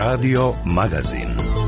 Radio Magazin.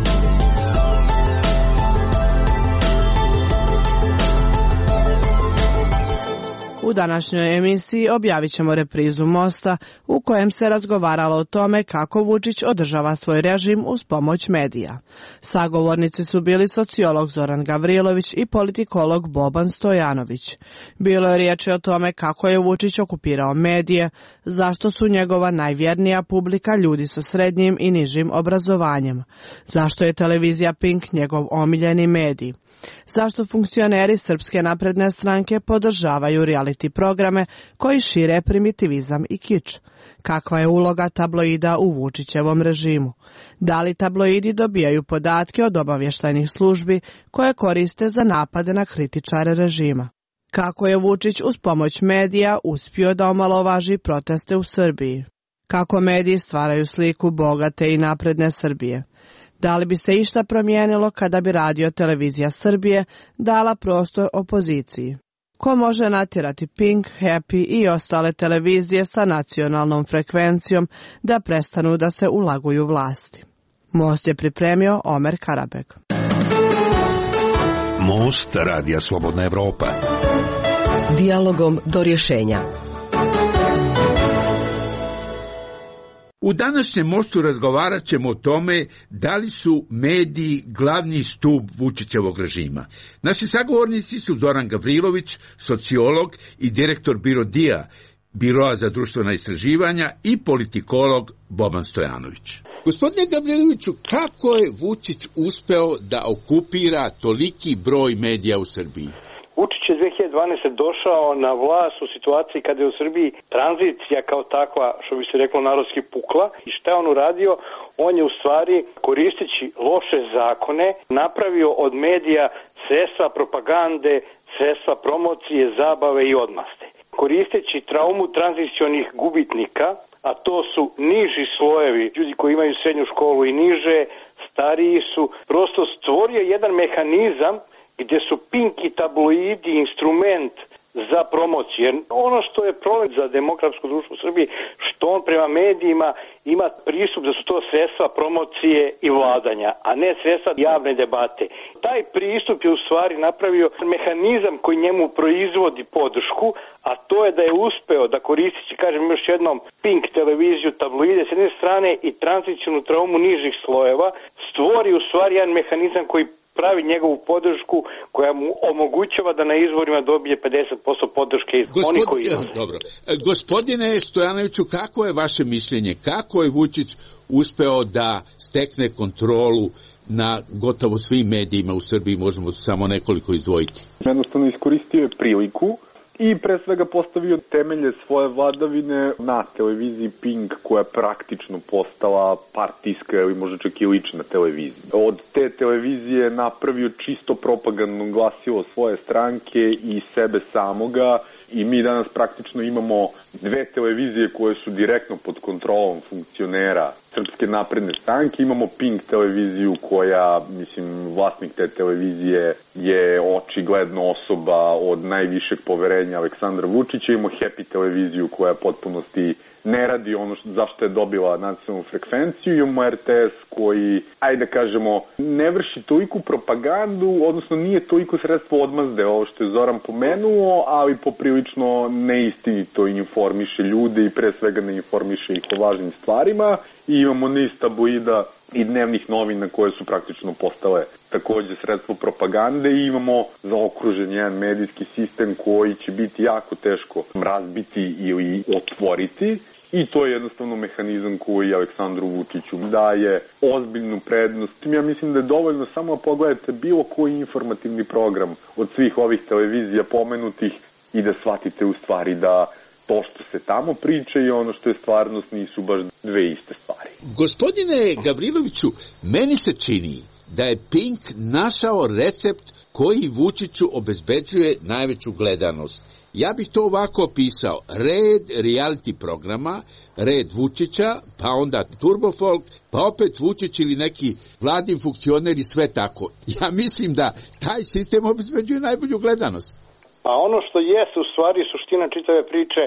U današnjoj emisiji objavit ćemo reprizu Mosta u kojem se razgovaralo o tome kako Vučić održava svoj režim uz pomoć medija. Sagovornici su bili sociolog Zoran Gavrilović i politikolog Boban Stojanović. Bilo je riječi o tome kako je Vučić okupirao medije, zašto su njegova najvjernija publika ljudi sa srednjim i nižim obrazovanjem, zašto je televizija Pink njegov omiljeni medij, zašto funkcioneri Srpske napredne stranke podržavaju reality programe koji šire primitivizam i kič, kakva je uloga tabloida u Vučićevom režimu, da li tabloidi dobijaju podatke od obavještajnih službi koje koriste za napade na kritičare režima, kako je Vučić uz pomoć medija uspio da omalovaži proteste u Srbiji, kako mediji stvaraju sliku bogate i napredne Srbije. Da li bi se išta promijenilo kada bi Radio Televizija Srbije dala prostor opoziciji? Ko može natjerati Pink, Happy i ostale televizije sa nacionalnom frekvencijom da prestanu da se ulaguju vlasti? Most je pripremio Omer Karabeg. Most Radija Slobodna Evropa. Dijalogom do rješenja. U današnjem Mostu razgovarat ćemo o tome da li su mediji glavni stup Vučićevog režima. Naši sagovornici su Zoran Gavrilović, sociolog i direktor Biroa za društvena istraživanja i politikolog Boban Stojanović. Gospodine Gavriloviću, kako je Vučić uspeo da okupira toliki broj medija u Srbiji? Vučić je 2012. došao na vlast u situaciji kada je u Srbiji tranzicija kao takva, što bi se reklo narodski, pukla. I šta je on uradio? On je u stvari, koristeći loše zakone, napravio od medija sredstva propagande, sredstva promocije, zabave i odmaste. Koristeći traumu tranzicionih gubitnika, a to su niži slojevi, ljudi koji imaju srednju školu i niže, stariji su, prosto stvorio jedan mehanizam gdje su Pink i tabloidi instrument za promociju. Jer ono što je problem za demokratsko društvo u Srbiji, što on prema medijima ima pristup da su to sredstva promocije i vladanja, a ne sredstva javne debate. Taj pristup je u stvari napravio mehanizam koji njemu proizvodi podršku, a to je da je uspeo da koristeći, kažem još jednom, Pink televiziju, tabloide s jedne strane i tranzicionu traumu nižih slojeva, stvori u stvari jedan mehanizam koji pravi njegovu podršku koja mu omogućava da na izborima dobije 50% podrške. Dobro. Gospodine Stojanoviću, kako je vaše mišljenje? Kako je Vučić uspeo da stekne kontrolu na gotovo svim medijima u Srbiji, možemo samo nekoliko izdvojiti? Jednostavno iskoristio je priliku i pre svega postavio temelje svoje vladavine na televiziji Pink, koja je praktično postala partijska ili možda čak i lična televizija. Od te televizije napravio čisto propagandno glasilo svoje stranke i sebe samoga i mi danas praktično imamo dve televizije koje su direktno pod kontrolom funkcionera Srpske napredne stranke. Imamo Pink televiziju koja, vlasnik te televizije je očigledno osoba od najvišeg poverenja Aleksandra Vučića. Imamo Happy televiziju koja potpunosti ne radi ono zašto je dobila nacionalnu frekvenciju. Imamo RTS koji, ajde kažemo, ne vrši toliko propagandu, odnosno nije toliko sredstvo odmazde, ovo što je Zoran pomenuo, ali poprilično neistinito informiše ljude i pre svega ne informiše ih o važnim stvarima. I imamo niz tabloida i dnevnih novina koje su praktično postale takođe sredstvo propagande i imamo zaokružen jedan medijski sistem koji će biti jako teško razbiti ili otvoriti. I to je jednostavno mehanizam koji Aleksandru Vučiću daje ozbiljnu prednost. Ja mislim da je dovoljno samo pogledajte bilo koji informativni program od svih ovih televizija pomenutih i da shvatite u stvari da to što se tamo priča i ono što je stvarnost nisu baš dve iste stvari. Gospodine Gavriloviću, meni se čini da je Pink našao recept koji Vučiću obezbeđuje najveću gledanost. Ja bih to ovako opisao. Red reality programa, red Vučića, pa onda Turbofolk, pa opet Vučić ili neki vladin funkcioner i sve tako. Ja mislim da taj sistem obezbeđuje najbolju gledanost. Pa ono što jeste u stvari suština čitave priče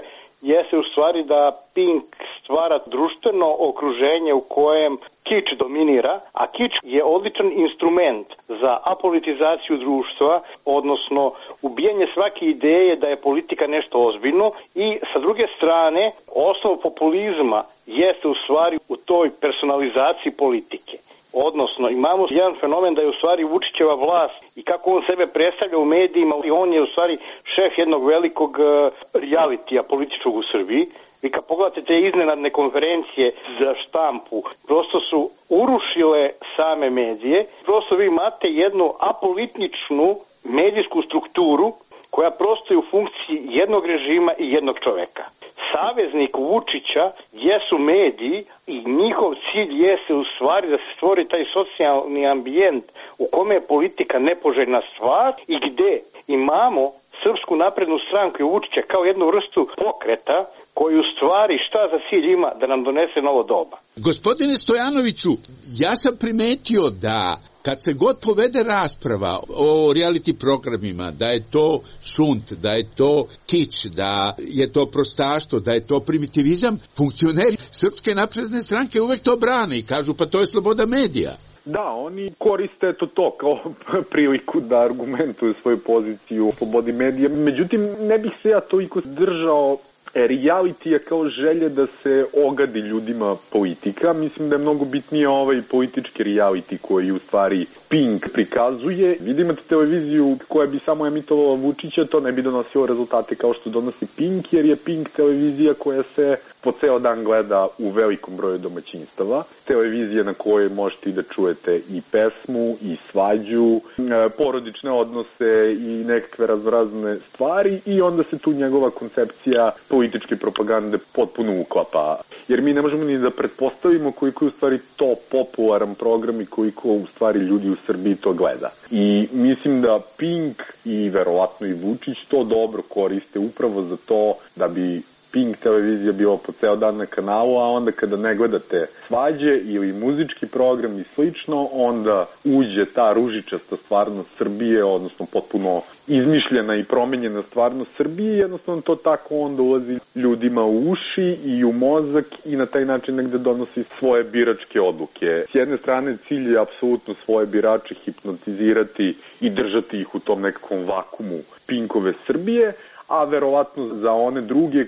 jeste u stvari da Pink stvara društveno okruženje u kojem kič dominira, a kič je odličan instrument za apolitizaciju društva, odnosno ubijanje svake ideje da je politika nešto ozbiljno i sa druge strane osnov populizma jeste u stvari u toj personalizaciji politike. Odnosno, imamo jedan fenomen da je u stvari Vučićeva vlast i kako on sebe predstavlja u medijima, i on je u stvari šef jednog velikog realitija političkog u Srbiji. I kad pogledate te iznenadne konferencije za štampu, prosto su urušile same medije. Prosto vi imate jednu apolitičnu medijsku strukturu koja prosto je u funkciji jednog režima i jednog čoveka. Saveznik Vučića jesu mediji i njihov cilj jeste u stvari da se stvori taj socijalni ambijent u kome je politika nepoželjna stvar i gde imamo Srpsku naprednu stranku i Vučića kao jednu vrstu pokreta koji u stvari šta za cilj ima da nam donese novo doba. Gospodine Stojanoviću, ja sam primetio da kad se god povede rasprava o reality programima, da je to šunt, da je to kič, da je to prostaštvo, da je to primitivizam, funkcioneri Srpske napredne stranke uvek to brane i kažu pa to je sloboda medija. Da, oni koriste to kao priliku da argumentuju svoju poziciju u slobodi medija. Međutim, ne bih se ja toliko držao realitija kao želje da se ogadi ljudima politika. Mislim da je mnogo bitnije ovaj politički reality koji u stvari Pink prikazuje. Vi imate televiziju koja bi samo emitovala Vučića, to ne bi donosilo rezultate kao što donosi Pink, jer je Pink televizija koja se po ceo dan gleda u velikom broju domaćinstava. Televizija na kojoj možete i da čujete i pesmu, i svađu, porodične odnose i nekakve raznorazne stvari i onda se tu njegova koncepcija političke propagande potpuno uklapa. Jer mi ne možemo ni da pretpostavimo koliko je u stvari to popularan program i koliko u stvari ljudi u Srbiji to gleda. I mislim da Pink i verovatno i Vučić to dobro koriste upravo za to da bi Pink televizija bila po ceo dan na kanalu, a onda kada ne gledate svađe ili muzički program i slično, onda uđe ta ružičasta stvarnost Srbije, odnosno potpuno izmišljena i promenjena stvarnost Srbije, jednostavno to tako onda ulazi ljudima u uši i u mozak i na taj način negde donosi svoje biračke odluke. S jedne strane cilj je apsolutno svoje birače hipnotizirati i držati ih u tom nekakvom vakumu Pinkove Srbije, a verovatno za one druge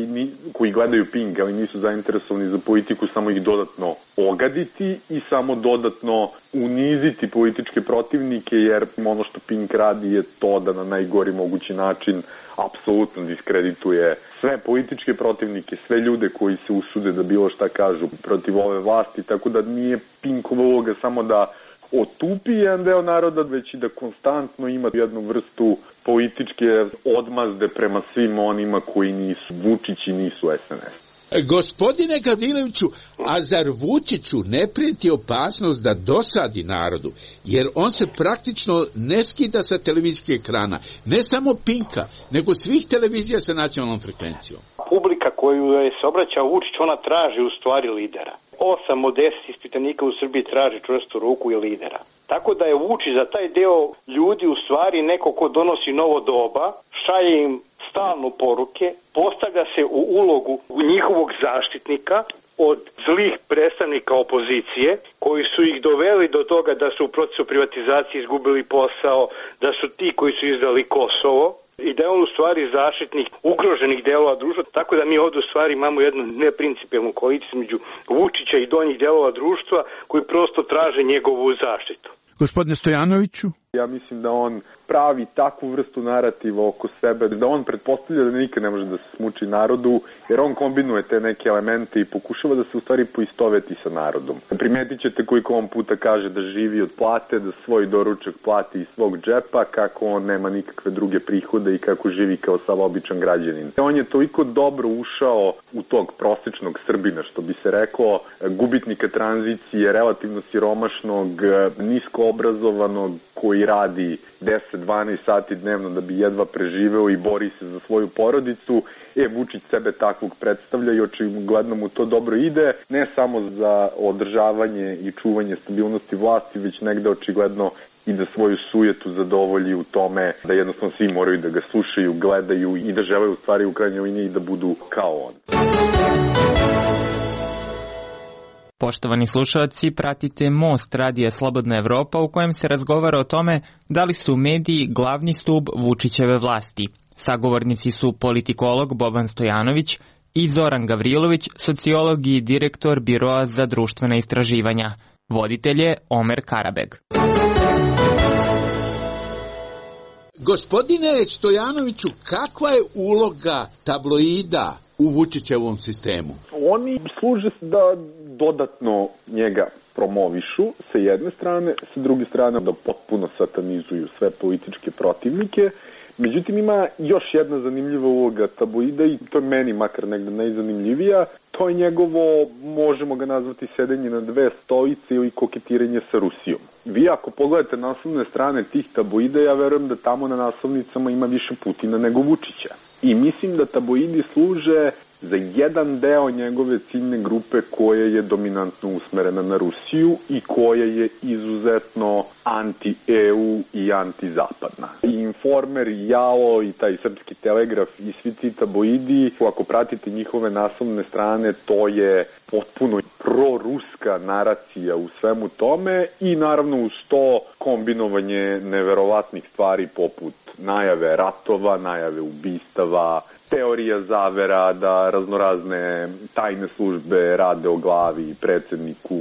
koji gledaju Pink, ali nisu zainteresovani za politiku, samo ih dodatno ogaditi i samo dodatno uniziti političke protivnike, jer ono što Pink radi je to da na najgori mogući način apsolutno diskredituje sve političke protivnike, sve ljude koji se usude da bilo šta kažu protiv ove vlasti, tako da nije Pinkova uloga samo da otupi jedan deo naroda, već i da konstantno ima jednu vrstu političke odmazde prema svim onima koji nisu Vučić i nisu SNS. Gospodine Gavriloviću, a zar Vučiću ne prijeti opasnost da dosadi narodu, jer on se praktično ne skida sa televizijskih ekrana, ne samo Pinka, nego svih televizija sa nacionalnom frekvencijom? Publika koju je se obraća Vučić, ona traži u stvari lidera. 8 od 10 ispitanika u Srbiji traži čvrstu ruku i lidera. Tako da je Vučić za taj deo ljudi u stvari neko ko donosi novo doba, šalje im stalno poruke, postavlja se u ulogu njihovog zaštitnika od zlih predstavnika opozicije, koji su ih doveli do toga da su u procesu privatizacije izgubili posao, da su ti koji su izdali Kosovo, i da je on u stvari zaštitnik ugroženih delova društva, tako da mi ovdje u stvari imamo jednu neprincipijelnu koaliciju među Vučića i donjih delova društva koji prosto traže njegovu zaštitu. Gospodine Stojanoviću? Ja mislim da on pravi takvu vrstu narativa oko sebe, da on pretpostavlja da nikad ne može da se smuči narodu, jer on kombinuje te neke elemente i pokušava da se u stvari poistoveti sa narodom. Primetit ćete koliko on puta kaže da živi od plate, da svoj doručak plati iz svog džepa, kako on nema nikakve druge prihode i kako živi kao sav običan građanin. On je toliko dobro ušao u tog prosečnog Srbina, što bi se reklo, gubitnika tranzicije, relativno siromašnog, nisko obrazovanog, koji radi 10-12 sati dnevno da bi jedva preživeo i bori se za svoju porodicu. Vučić sebe takvog predstavlja i očigledno mu to dobro ide, ne samo za održavanje i čuvanje stabilnosti vlasti, već negde očigledno i da svoju sujetu zadovolji u tome da jednostavno svi moraju da ga slušaju, gledaju i da žele u stvari u krajnjoj liniji da budu kao on. Poštovani slušalci, pratite Most Radija Slobodna Evropa u kojem se razgovara o tome da li su mediji glavni stub Vučićeve vlasti. Sagovornici su politikolog Boban Stojanović i Zoran Gavrilović, sociolog i direktor Biroa za društvena istraživanja. Voditelj je Omer Karabeg. Gospodine Stojanoviću, kakva je uloga tabloida u Vučićevom sistemu? Oni služe da dodatno njega promovišu sa jedne strane, sa druge strane da potpuno satanizuju sve političke protivnike. Međutim, ima još jedna zanimljiva uloga tabloida i to je meni makar negde najzanimljivija. To je njegovo, možemo ga nazvati, sedenje na dve stolice ili koketiranje sa Rusijom. Vi ako pogledate naslovne strane tih tabloida, ja verujem da tamo na naslovnicama ima više Putina nego Vučića. I mislim da tabloidi služe za jedan deo njegove ciljne grupe koja je dominantno usmerena na Rusiju i koja je izuzetno anti-EU i anti-zapadna. I Informer, i Jalo, i taj Srpski telegraf i svi ti tabloidi, ako pratite njihove naslovne strane, to je potpuno proruska naracija u svemu tome i naravno uz to kombinovanje neverovatnih stvari poput najave ratova, najave ubistava, teorija zavera da raznorazne tajne službe rade o glavi predsjedniku,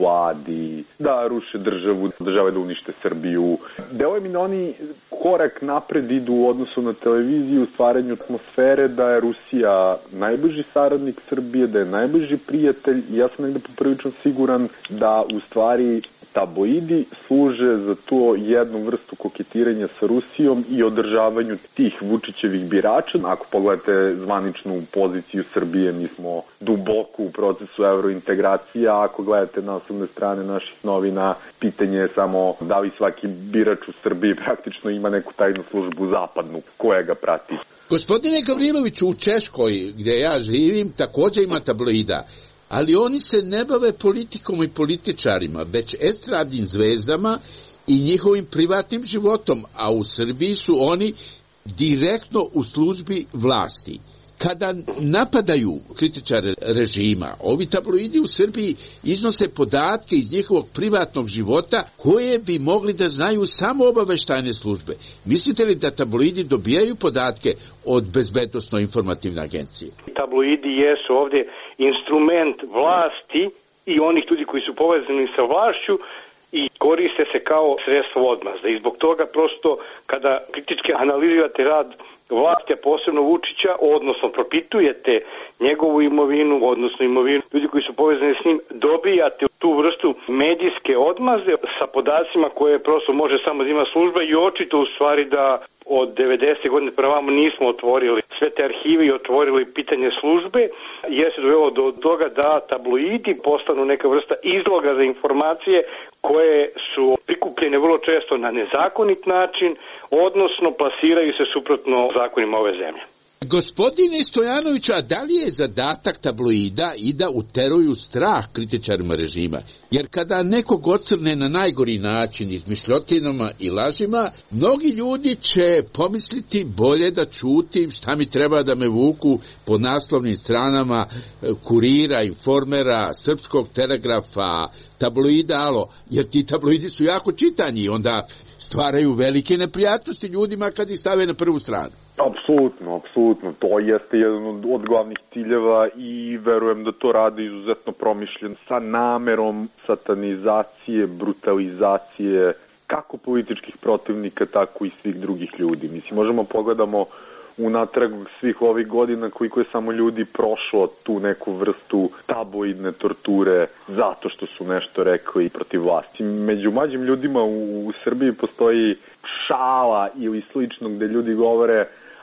vladi, da ruše državu, da žele da unište Srbiju. Deluje mi da oni korak napred idu u odnosu na televiziju u stvaranju atmosfere da je Rusija najbliži saradnik Srbije, da je najbliži prijatelj i ja sam negde poprilično siguran da u stvari tabloidi služe za to jednu vrstu koketiranja sa Rusijom i održavanju tih Vučićevih birača. Ako pogledate zvaničnu poziciju Srbije, mi smo duboko u procesu eurointegracija, a ako gledate naslovne strane naših novina, pitanje je samo da li svaki birač u Srbiji praktično ima neku tajnu službu zapadnu koja ga prati. Gospodine Gavriloviću, u Češkoj, gdje ja živim, također ima tabloida. Ali oni se ne bave politikom i političarima, već estradnim zvezdama i njihovim privatnim životom, a u Srbiji su oni direktno u službi vlasti. Kada napadaju kritičare režima, ovi tabloidi u Srbiji iznose podatke iz njihovog privatnog života koje bi mogli da znaju samo obaveštajne službe. Mislite li da tabloidi dobijaju podatke od bezbednosno-informativne agencije? Tabloidi jesu ovdje instrument vlasti i onih ljudi koji su povezani sa vlašću i koriste se kao sredstvo odmazda. I zbog toga prosto kada kritički analizirate rad vlasti, a posebno Vučića, odnosno propitujete njegovu imovinu, odnosno imovinu ljudi koji su povezani s njim, dobijate tu vrstu medijske odmazde sa podacima koje prosto može samo da ima služba i očito u stvari da od 90. godine prema vamo nismo otvorili sve te arhive i otvorili pitanje službe, jer se dovelo do toga da tabloidi postanu neka vrsta izloga za informacije koje su prikupljene vrlo često na nezakonit način, odnosno plasiraju se suprotno zakonima ove zemlje. Gospodine Stojanoviću, a da li je zadatak tabloida i da uteruju strah kritičarima režima? Jer kada nekog ocrne na najgori način izmišljotinama i lažima, mnogi ljudi će pomisliti bolje da čutim, šta mi treba da me vuku po naslovnim stranama Kurira, Informera, Srpskog telegrafa, tabloida Alo, jer ti tabloidi su jako čitani i onda stvaraju velike neprijatnosti ljudima kad ih stave na prvu stranu. Apsolutno. To jeste jedan od glavnih ciljeva i verujem da to rade izuzetno promišljen sa namerom satanizacije, brutalizacije kako političkih protivnika, tako i svih drugih ljudi. Mislim, možemo pogledamo unatrag svih ovih godina koliko je samo ljudi prošlo tu neku vrstu tabloidne torture zato što su nešto rekli protiv vlasti. Među mlađim ljudima u Srbiji postoji šala ili slično gde ljudi govore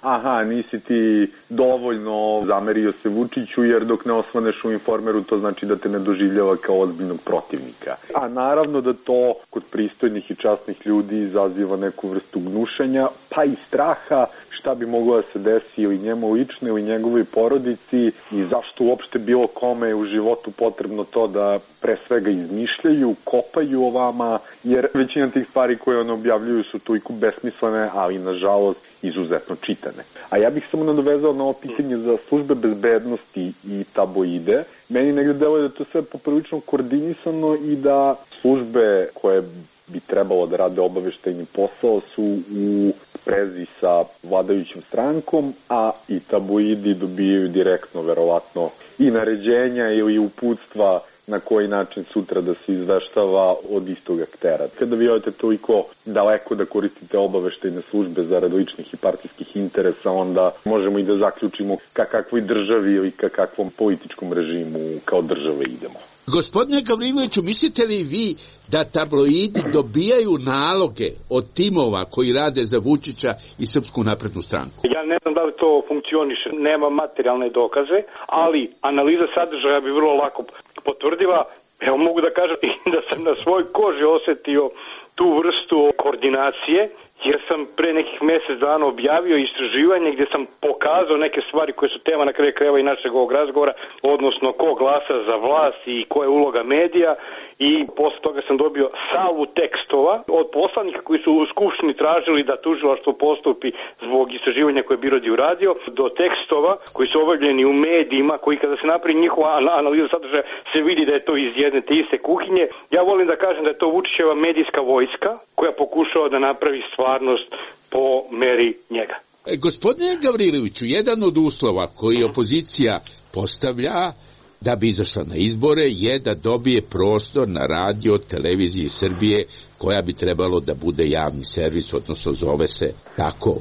aha, nisi ti dovoljno zamerio se Vučiću, jer dok ne osvaneš u Informeru, to znači da te ne doživljava kao ozbiljnog protivnika. A naravno da to kod pristojnih i časnih ljudi izaziva neku vrstu gnušanja, pa i straha šta bi moglo da se desi ili njemu lično ili njegovoj porodici i zašto uopšte bilo kome je u životu potrebno to da pre svega izmišljaju, kopaju o vama, jer većina tih stvari koje one objavljuju su toliko besmislene, ali nažalost izuzetno čitane. A ja bih samo nadovezao na ovo pitanje za službe bezbednosti i tabloide. Meni negde deluje da to sve poprilično koordinisano i da službe koje bi trebalo da rade obaveštajni posao su u sprezi sa vladajućim strankom, a i tabloidi dobijaju direktno, verovatno, i naređenja ili uputstva na koji način sutra da se izveštava od istog aktera. Kada vi odete toliko daleko da koristite obaveštajne službe zarad ličnih i partijskih interesa, onda možemo i da zaključimo ka kakvoj državi ili ka kakvom političkom režimu kao države idemo. Gospodine Gavriloviću, mislite li vi da tabloidi dobijaju naloge od timova koji rade za Vučića i Srpsku naprednu stranku? Ja ne znam da li to funkcioniše, nema materijalne dokaze, ali analiza sadržaja bi vrlo lako potvrdila. Evo mogu da kažem da sam na svoj koži osetio tu vrstu koordinacije, jer sam pre nekih mjesec dana objavio istraživanje gdje sam pokazao neke stvari koje su tema na kraju krajeva i našeg ovog razgovora, odnosno ko glasa za vlast i koja je uloga medija, i posle toga sam dobio salvu tekstova od poslanika koji su u Skupštini tražili da tužilaštvo postupi zbog istraživanja koje je BIRODI uradio, do tekstova koji su objavljeni u medijima, koji kada se napravi njihova analiza sadržaja se vidi da je to iz jedne te iste kuhinje. Ja volim da kažem da je to Vučićeva medijska vojska koja pokušava da napravi stvarnost po meri njega. Gospodine Gavriloviću, jedan od uslova koji opozicija postavlja da bi izašla na izbore je da dobije prostor na radio televiziji Srbije, koja bi trebalo da bude javni servis, odnosno zove se tako.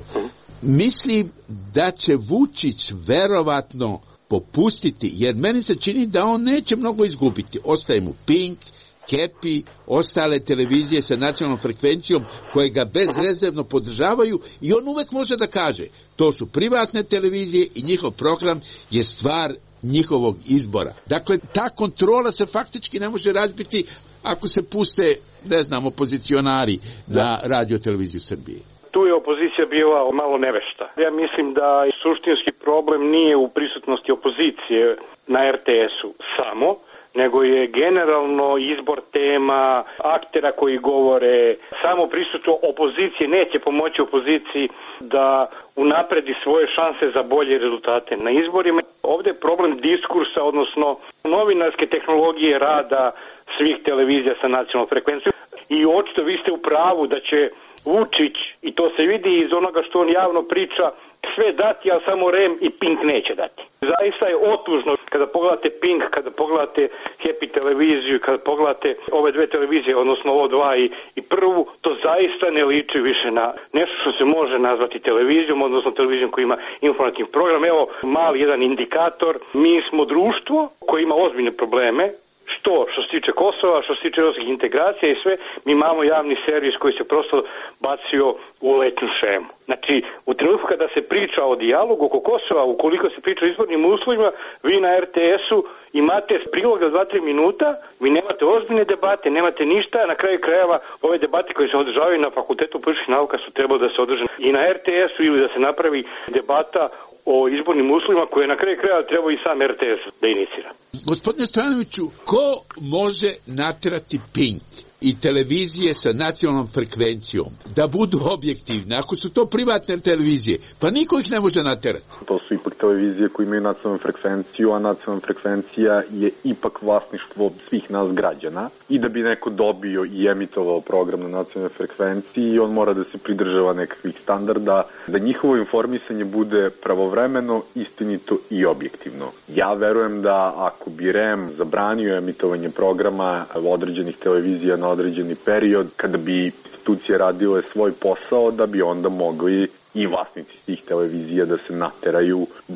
Mislim da će Vučić verovatno popustiti, jer meni se čini da on neće mnogo izgubiti. Ostaje mu Pink, Kepi, ostale televizije sa nacionalnom frekvencijom koje ga bezrezervno podržavaju, i on uvek može da kaže to su privatne televizije i njihov program je stvar njihovog izbora. Dakle, ta kontrola se faktički ne može razbiti ako se puste, ne znam, opozicionari na radio televiziju Srbije. Tu je opozicija bila malo nevešta. Ja mislim da suštinski problem nije u prisutnosti opozicije na RTS-u samo, nego je generalno izbor tema, aktera koji govore, samo prisustvo opozicije neće pomoći opoziciji da unapredi svoje šanse za bolje rezultate na izborima. Ovdje je problem diskursa, odnosno novinarske tehnologije rada svih televizija sa nacionalnom frekvencijom. I očito vi ste u pravu da će Vučić, i to se vidi iz onoga što on javno priča, sve dati, ali samo REM i Pink neće dati. Zaista je otužno kada pogledate Pink, kada pogledate Happy televiziju, kada pogledate ove dve televizije, odnosno ovo dva i prvu, to zaista ne liči više na nešto što se može nazvati televizijom, odnosno televizijom koja ima informativni program. Evo mali jedan indikator, mi smo društvo koje ima ozbiljne probleme, što se tiče Kosova, što se tiče europskih integracija i sve, mi imamo javni servis koji se prosto bacio u letnju šemu. Znači, u trenutku kada se priča o dijalogu oko Kosova, ukoliko se priča o izbornim uslovima, vi na RTS-u imate prilog za 2-3 minuta, vi nemate ozbiljne debate, nemate ništa, na kraju krajeva ove debate koje se održavaju na Fakultetu političkih nauka su trebalo da se održe i na RTS-u ili da se napravi debata o izbornim uslovima koje na kraju krajeva treba i sam RTS da inicira. Gospodine Stojanoviću, ko može naterati Pink i televizije sa nacionalnom frekvencijom da budu objektivne, ako su to privatne televizije? Pa niko ih ne može naterati. To su ipak televizije koje imaju nacionalnu frekvenciju, a nacionalna frekvencija je ipak vlasništvo svih nas građana, i da bi neko dobio i emitovao program na nacionalnoj frekvenciji, on mora da se pridržava nekakvih standarda, da njihovo informisanje bude pravovremeno, istinito i objektivno. Ja verujem da ako bi REM zabranio emitovanje programa određenih televizija na određeni period, kada bi institucije radile svoj posao, da bi onda mogli i vlasnici tih televizija da se nateraju da,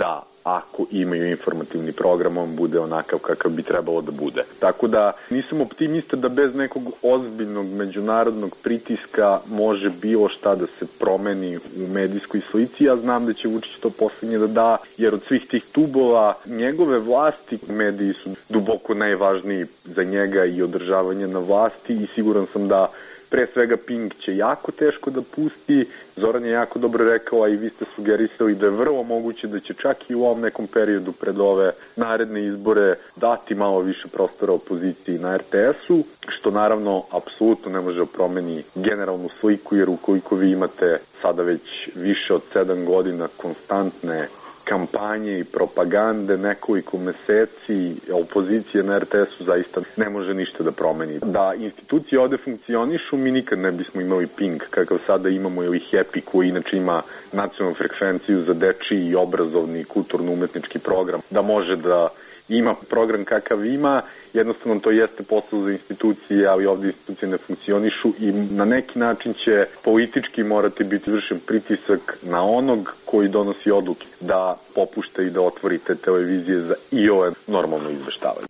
ako imaju informativni program, on bude onakav kakav bi trebalo da bude. Tako da nisam optimista da bez nekog ozbiljnog međunarodnog pritiska može bilo šta da se promeni u medijskoj slici. Ja znam da će Vučić to poslednje da da, jer od svih tih tubova njegove vlasti mediji su duboko najvažniji za njega i održavanje na vlasti i siguran sam da pre svega Pink će jako teško da pusti. Zoran je jako dobro rekao, a i vi ste sugerisali da je vrlo moguće da će čak i u ovom nekom periodu pred ove naredne izbore dati malo više prostora opoziciji na RTS-u, što naravno apsolutno ne može promeni generalnu sliku, jer ukoliko vi imate sada već više od 7 godina konstantne kampanje i propagande, nekoliko meseci opozicije na RTS-u zaista ne može ništa da promeni. Da institucije ovde funkcionišu, mi nikad ne bismo imali Pink kakav sada imamo ili Happy koji inače ima nacionalnu frekvenciju za dečiji i obrazovni kulturno-umetnički program, da može da ima program kakav ima, jednostavno to jeste posao za institucije, ali ovdje institucije ne funkcionišu i na neki način će politički morati biti vršen pritisak na onog koji donosi odluke da popušta i da otvori te televizije za iole normalno izveštavanje.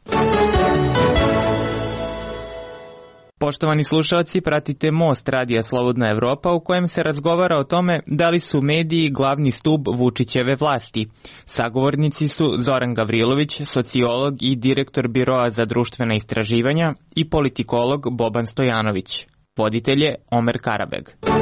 Poštovani slušalci, pratite Most Radija Slobodna Evropa u kojem se razgovara o tome da li su mediji glavni stub Vučićeve vlasti. Sagovornici su Zoran Gavrilović, sociolog i direktor Biroa za društvena istraživanja i politikolog Boban Stojanović. Voditelj je Omer Karabeg.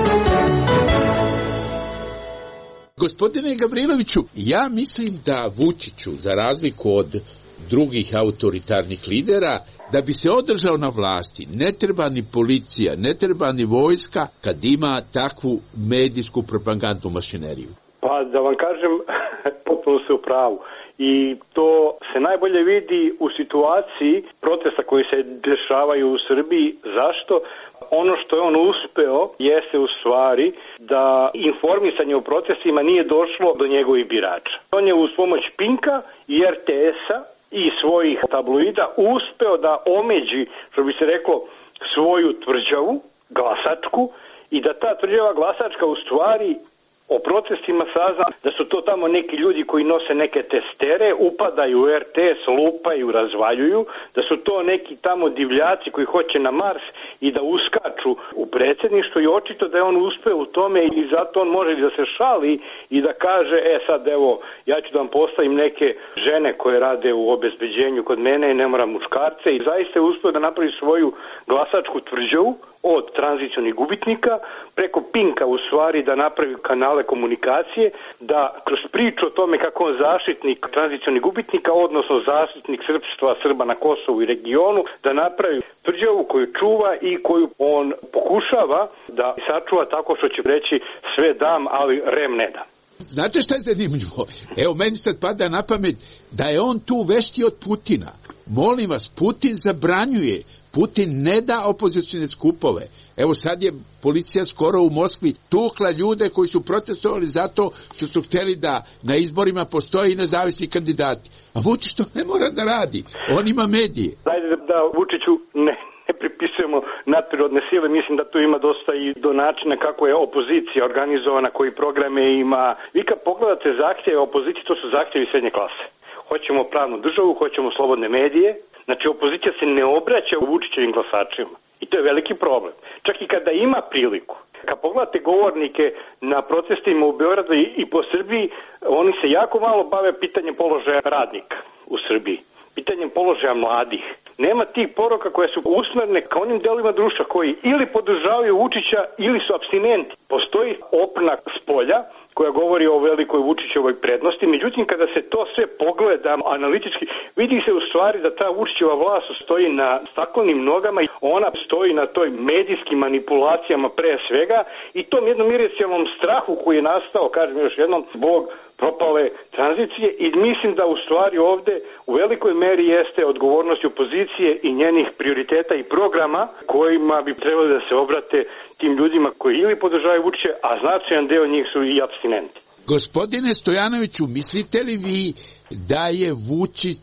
Gospodine Gavriloviću, ja mislim da Vučiću, za razliku od drugih autoritarnih lidera, da bi se održao na vlasti, ne treba ni policija, ne treba ni vojska kad ima takvu medijsku propagandnu mašineriju. Pa da vam kažem, potpuno ste u pravu. I to se najbolje vidi u situaciji protesta koji se dešavaju u Srbiji. Zašto? Ono što je on uspeo jeste u stvari da informisanje o protestima nije došlo do njegovih birača. On je uz pomoć Pinka i RTS-a i svojih tabloida uspeo da omeđi, što bi se reklo, svoju tvrđavu, glasačku, i da ta tvrđava glasačka u stvari o protestima sazna da su to tamo neki ljudi koji nose neke testere, upadaju u RTS, lupaju, razvaljuju, da su to neki tamo divljaci koji hoće na Mars i da uskaču u predsjedništvo i očito da je on uspeo u tome i zato on može da se šali i da kaže, sad evo, ja ću da vam postavim neke žene koje rade u obezbeđenju kod mene i ne moram muškarce i zaista je uspeo da napravi svoju glasačku tvrđavu od tranzicionih gubitnika preko Pinka u stvari da napravi kanale komunikacije, da kroz priču o tome kako on zaštitnik tranzicionih gubitnika, odnosno zaštitnik srpstva, Srba na Kosovu i regionu, da napravi tvrđavu koju čuva i koju on pokušava da sačuva tako što će reći sve dam, ali rem ne dam. Znate šta je zanimljivo? Evo, meni sad pada na pamet da je on tu vešti od Putina. Molim vas, Putin zabranjuje, Putin ne da opozicijne skupove. Evo sad je policija skoro u Moskvi tukla ljude koji su protestovali zato što su htjeli da na izborima postoje i nezavisni kandidati. A Vučić to ne mora da radi, on ima medije. Dajde da Vučiću ne pripisujemo nadprirodne sile, mislim da tu ima dosta i do načina kako je opozicija organizovana, koji programe ima. Vi kad pogledate zahtjeve opozicije, to su zahtjevi srednje klase. Hoćemo pravnu državu, hoćemo slobodne medije, znači opozicija se ne obraća u Vučićevim glasačima. I to je veliki problem. Čak i kada ima priliku. Kad pogledate govornike na protestima u Beogradu i po Srbiji, oni se jako malo bave pitanjem položaja radnika u Srbiji, pitanjem položaja mladih. Nema tih poruka koje su usmerne ka onim delovima društva koji ili podržavaju Vučića ili su apstinenti. Postoji opnak spolja koja govori o velikoj Vučićevoj prednosti. Međutim, kada se to sve pogleda analitički, vidi se u stvari da ta Vučićeva vlast stoji na staklenim nogama i ona stoji na toj medijskim manipulacijama pre svega i tom jednom irracionalnom strahu koji je nastao, kažem još jednom, zbog propale tranzicije i mislim da u stvari ovde u velikoj meri jeste odgovornost opozicije i njenih prioriteta i programa kojima bi trebali da se obrate tim ljudima koji ili podržavaju Vučića, a značajan deo njih su i apstinenti. Gospodine Stojanoviću, mislite li vi da je Vučić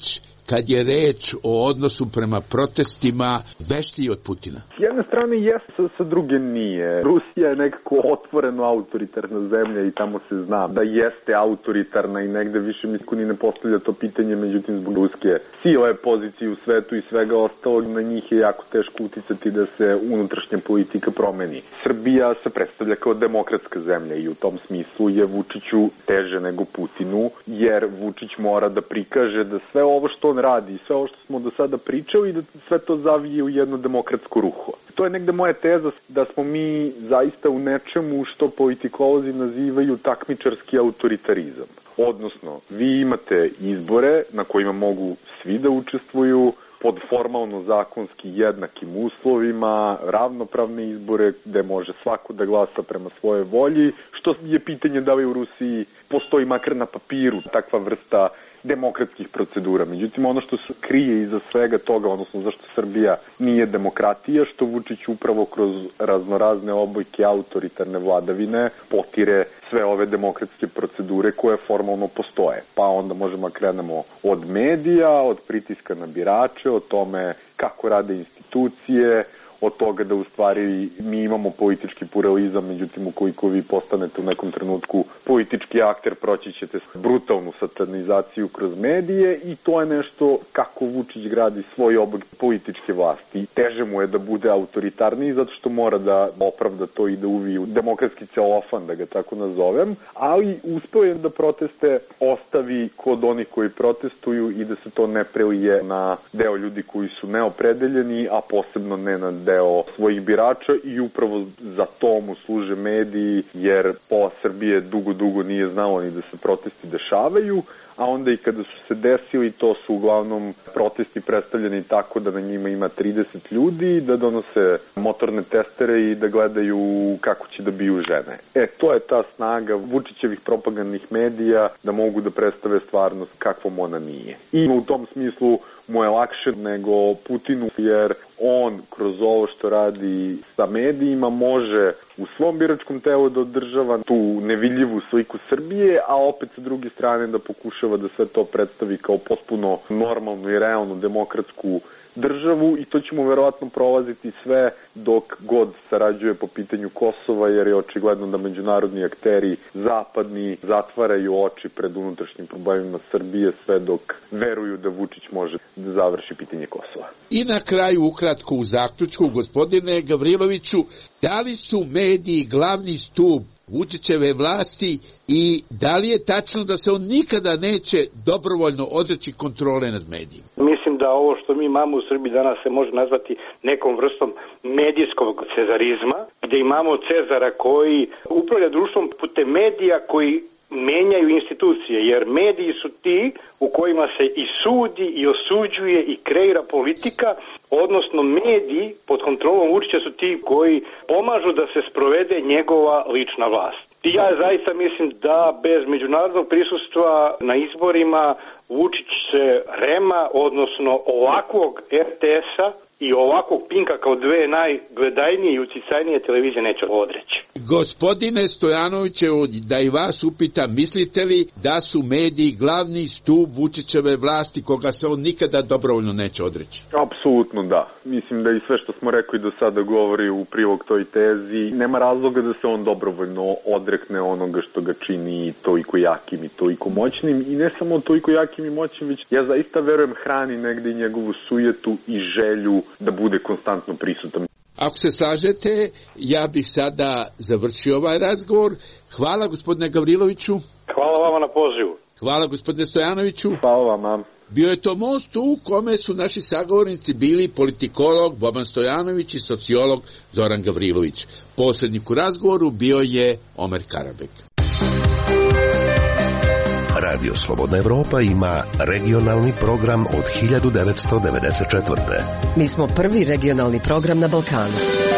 kad je reč o odnosu prema protestima, veštiji od Putina? S jedne strane jeste, sa druge nije. Rusija je nekako otvoreno autoritarna zemlja i tamo se zna da jeste autoritarna i negde više niko ni ne postavlja to pitanje, međutim zbog ruske sile, pozicije u svetu i svega ostalog, na njih je jako teško uticati da se unutrašnja politika promeni. Srbija se predstavlja kao demokratska zemlja i u tom smislu je Vučiću teže nego Putinu, jer Vučić mora da prikaže da sve ovo što on radi, sve ovo što smo do sada pričali, da sve to zavije u jedno demokratsko ruho. To je negde moja teza da smo mi zaista u nečemu što politikolozi nazivaju takmičarski autoritarizam. Odnosno, vi imate izbore na kojima mogu svi da učestvuju, pod formalno zakonski jednakim uslovima, ravnopravne izbore gde može svako da glasa prema svoje volji, što je pitanje da li u Rusiji postoji makar na papiru takva vrsta demokratskih procedura. Međutim, ono što se krije iza svega toga, odnosno zašto Srbija nije demokratija, što Vučić upravo kroz raznorazne obojke autoritarne vladavine potire sve ove demokratske procedure koje formalno postoje. Pa onda možemo krenemo od medija, od pritiska na birače, o tome kako rade institucije, od toga da u stvari mi imamo politički pluralizam, međutim ukoliko vi postanete u nekom trenutku politički akter, proći ćete brutalnu satanizaciju kroz medije i to je nešto kako Vučić gradi svoj oblik političke vlasti. Teže mu je da bude autoritarniji zato što mora da opravda to i da uvi u demokratski celofan, da ga tako nazovem, ali uspeo je da proteste ostavi kod onih koji protestuju i da se to ne prelije na deo ljudi koji su neopredeljeni, a posebno ne na deo svojih birača i upravo za to mu služe mediji, jer pola Srbije dugo nije znalo ni da se protesti dešavaju, a onda i kada su se desili, to su uglavnom protesti predstavljeni tako da na njima ima 30 ljudi, da donose motorne testere i da gledaju kako će da biju žene. To je ta snaga Vučićevih propagandnih medija da mogu da predstave stvarnost kakvom ona nije. I u tom smislu mu je lakše nego Putinu, jer on kroz ovo što radi sa medijima može u svom biračkom telu da održava tu nevidljivu sliku Srbije, a opet sa druge strane da pokušava da sve to predstavi kao potpuno normalnu i realnu demokratsku državu i to ćemo verovatno prolaziti sve dok god sarađuje po pitanju Kosova, jer je očigledno da međunarodni akteri zapadni zatvaraju oči pred unutrašnjim problemima Srbije sve dok veruju da Vučić može da završi pitanje Kosova. I na kraju ukratko u zaključku, gospodine Gavriloviću, da li su mediji glavni stub Vučićeve vlasti i da li je tačno da se on nikada neće dobrovoljno odreći kontrole nad medijima? Mislim da ovo što mi imamo u Srbiji danas se može nazvati nekom vrstom medijskog cezarizma, gde imamo Cezara koji upravlja društvom putem medija koji menjaju institucije, jer mediji su ti u kojima se i sudi i osuđuje i kreira politika, odnosno mediji pod kontrolom Vučića su ti koji pomažu da se sprovede njegova lična vlast. I ja zaista mislim da bez međunarodnog prisustva na izborima Vučić se REM-a, odnosno ovakvog RTS-a i ovakvog Pinka kao dve najgledajnije i uticajnije televizije neće odreći. Gospodine Stojanovićevo, da i vas upitam, mislite li da su mediji glavni stup Vučićeve vlasti koga se on nikada dobrovoljno neće odreći? Apsolutno da. Mislim da i sve što smo rekli do sada govori u prilog toj tezi. Nema razloga da se on dobrovoljno odrekne onoga što ga čini toliko jakim i toliko moćnim. I ne samo toliko jakim i moćnim, već ja zaista verujem hrani negde i njegovu sujetu i želju da bude konstantno prisutan. Ako se slažete, ja bih sada završio ovaj razgovor. Hvala gospodine Gavriloviću. Hvala vama na pozivu. Hvala gospodine Stojanoviću. Hvala vama. Bio je to most u kome su naši sagovornici bili politikolog Boban Stojanović i sociolog Zoran Gavrilović. Posrednik u razgovoru bio je Omer Karabek. Radio Slobodna Evropa ima regionalni program od 1994. Mi smo prvi regionalni program na Balkanu.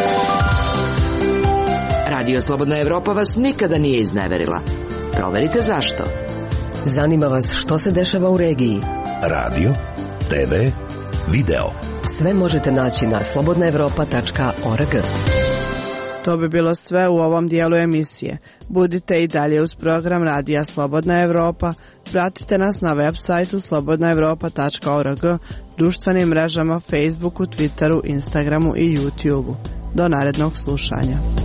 Radio Slobodna Evropa vas nikada nije izneverila. Proverite zašto. Zanima vas što se dešava u regiji. Radio, TV, video. Sve možete naći na slobodnaevropa.org. To bi bilo sve u ovom dijelu emisije. Budite i dalje uz program Radija Slobodna Evropa, pratite nas na web sajtu slobodnaevropa.org, društvenim mrežama Facebooku, Twitteru, Instagramu i YouTubeu. Do narednog slušanja.